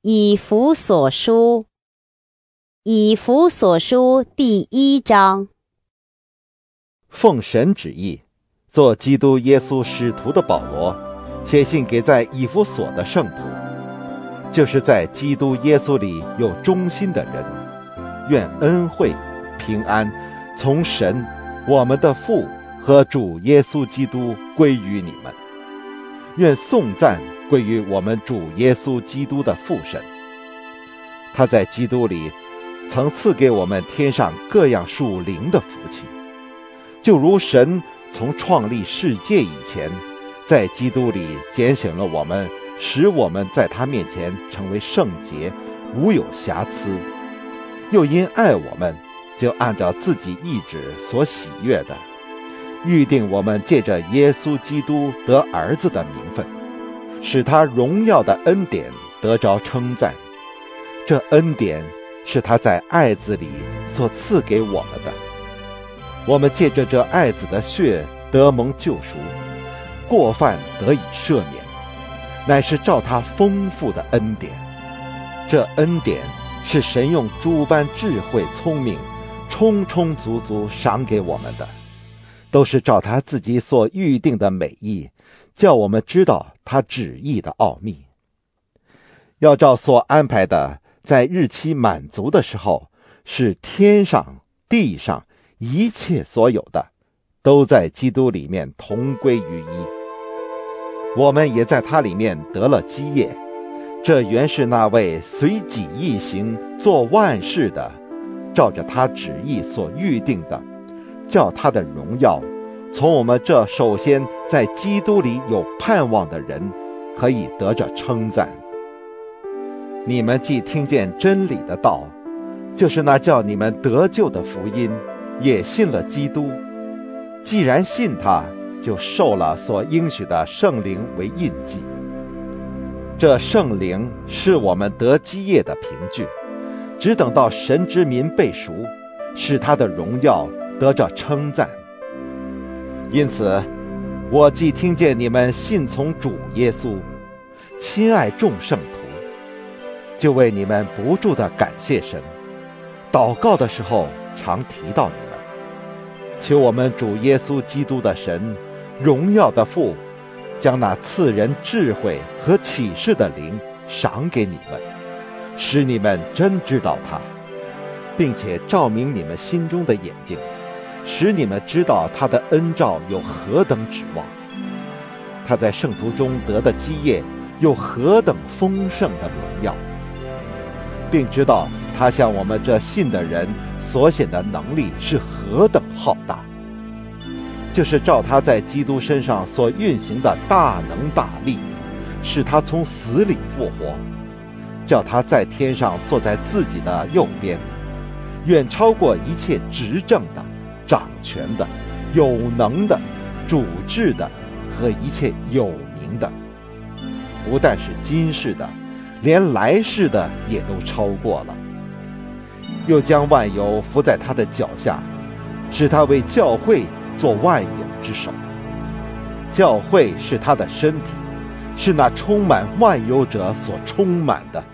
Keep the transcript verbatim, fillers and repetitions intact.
以弗所书，以弗所书第一章。 奉神旨意，做基督耶稣使徒的保罗，写信给在以弗所的圣徒，就是在基督耶稣里有忠心的人，愿恩惠平安从神我们的父和主耶稣基督归于你们。愿颂赞归于我们主耶稣基督的父神。他在基督里曾赐给我们天上各样属灵的福气，就如神从创立世界以前，在基督里拣选了我们，使我们在他面前成为圣洁，无有瑕疵。又因爱我们，就按照自己意志所喜悦的，预定我们借着耶稣基督得儿子的名分，使他荣耀的恩典得着称赞。这恩典是他在爱子里所赐给我们的。我们借着这爱子的血得蒙救赎，过犯得以赦免，乃是照他丰富的恩典。这恩典是神用诸般智慧聪明充充足足赏给我们的，都是照他自己所预定的美意，叫我们知道他旨意的奥秘。要照所安排的，在日期满足的时候，使天上地上一切所有的，都在基督里面同归于一。我们也在他里面得了基业，这原是那位随己意行做万事的，照着他旨意所预定的，叫他的荣耀从我们这首先在基督里有盼望的人可以得着称赞。你们既听见真理的道，就是那叫你们得救的福音，也信了基督。既然信他，就受了所应许的圣灵为印记。这圣灵是我们得基业的凭据，只等到神之民被赎，使他的荣耀得着称赞。因此，我既听见你们信从主耶稣，亲爱众圣徒，就为你们不住地感谢神，祷告的时候常提到你们，求我们主耶稣基督的神，荣耀的父，将那赐人智慧和启示的灵赏给你们，使你们真知道他，并且照明你们心中的眼睛，使你们知道他的恩召有何等指望，他在圣徒中得的基业有何等丰盛的荣耀，并知道他向我们这信的人所显的能力是何等浩大，就是照他在基督身上所运行的大能大力，使他从死里复活，叫他在天上坐在自己的右边，远超过一切执政的、掌权的、有能的、主治的和一切有名的，不但是今世的，连来世的也都超过了。又将万有伏在他的脚下，使他为教会做万有之首。教会是他的身体，是那充满万有者所充满的。